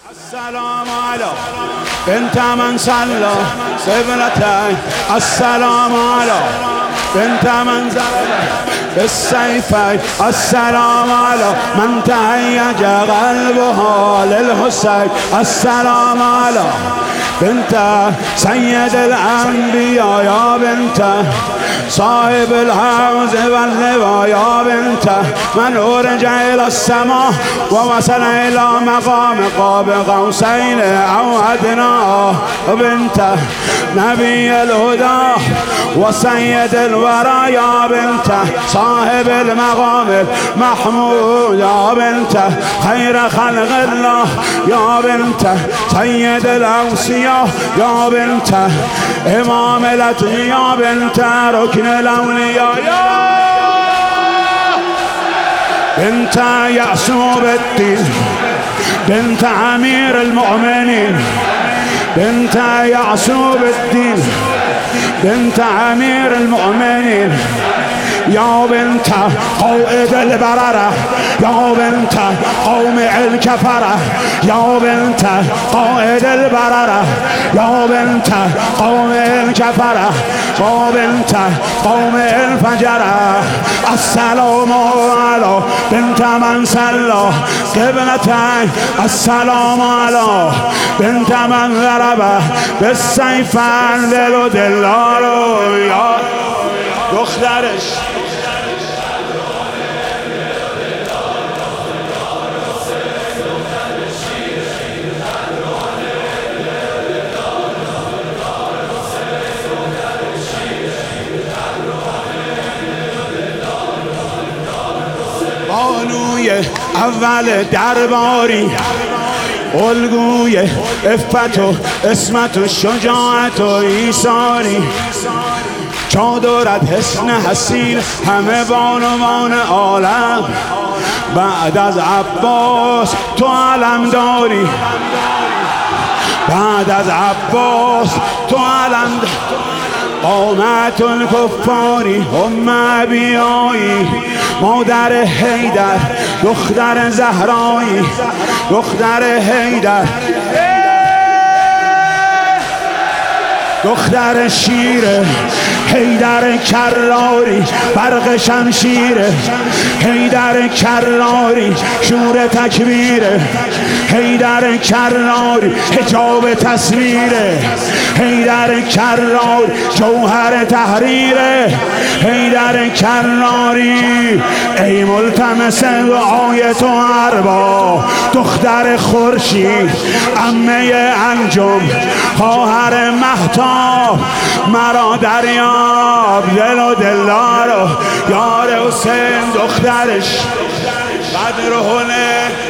السلام على بنت من صلى قبلتين. السلام على بنت من زرع بالسيفين. السلام على من تهيج قلبها للحسين. السلام على بنت سيد الأنبياء يا بنت صاحب الحوز واللواء يا بنت من أرج إلى السماء ووصل إلى مقام قاب قوسين أو أدنى. بنت نبي الهدى وسيد الورى يا بنت صاحب المقام المحمود يا بنت خير خلق الله يا بنت سيد الأوصياء يا بنت إمام الأتقياء بنت ركن الأولياء يا بنت يعصوب الدين بنت أمير المؤمنين بنت يعصوب الدين بنت أمير المؤمنين يا بنت قائد البررة يا بنت قوم الكفرة يا بنت قائد البررة يا بنت قوم الكفرة يا بنت قوم الفجرة. السلام على بنت من صلى قبلتين. السلام على بنت من ضرب بالسيفين دل دلارو يا دخترش بانوی اول درباری الگوی افت و اسمت و شجاعت و ایثاری چادرت حسن حسین همه بانوان عالم بعد از عباس تو علم داری بعد از عباس تو علم قامت الکفاری ام بیایی مادر حیدر دختر زهرایی دختر حیدر دختر شیره حیدر کراری برق شمشیره حیدر کراری شور تکبیره حیدر کراری حجاب تصویره حیدر کراری جوهر تحریره حیدر کراری ای ملتمس دعای تو اربا دختر خورشید عمه انجم خواهر مهتاب مرا دریاب دل و دلارو یار حسین دخترش بدر هنه